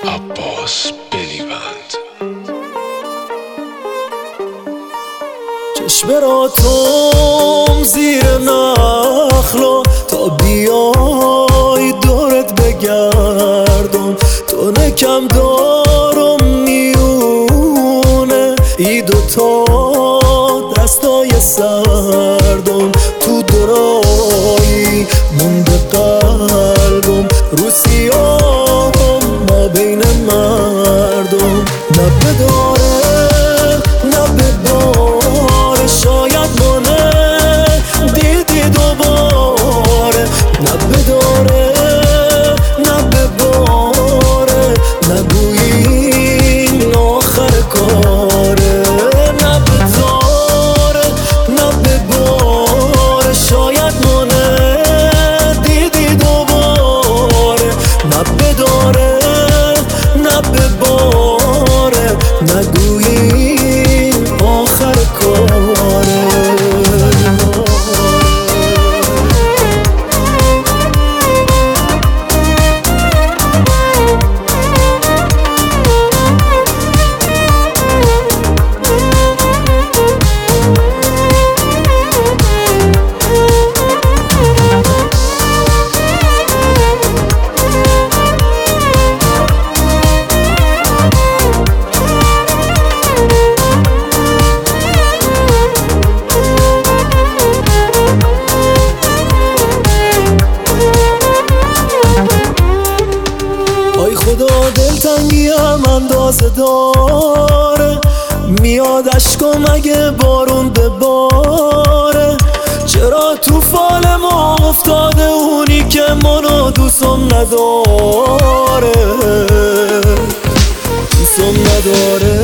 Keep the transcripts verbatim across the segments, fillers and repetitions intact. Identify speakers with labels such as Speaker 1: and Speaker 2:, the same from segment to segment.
Speaker 1: عباس بلیبند.
Speaker 2: چشم را توم زیر نخلا تا بیای دورت بگردم، تو نکم دارم میونه ای دوتا دستای سردم، تو درایی مونده قلبم رو سیاهم ما بین مردم. نه بداره نه بباره شاید مانه دیدی دوباره، نه بداره نه بباره نگویی این آخر کاره، نه بداره نه بباره شاید مانه دیدی دوباره، نه بداره نه بباره نگویی آخر کاره. خدا دلتنگی هم اندازه داره، میاد اشکم اگه بارون بباره، چرا تو فال ما افتاده اونی که منو دوستم نداره، دوستم نداره.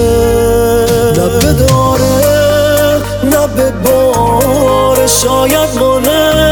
Speaker 2: نه بداره نه بباره شاید مانه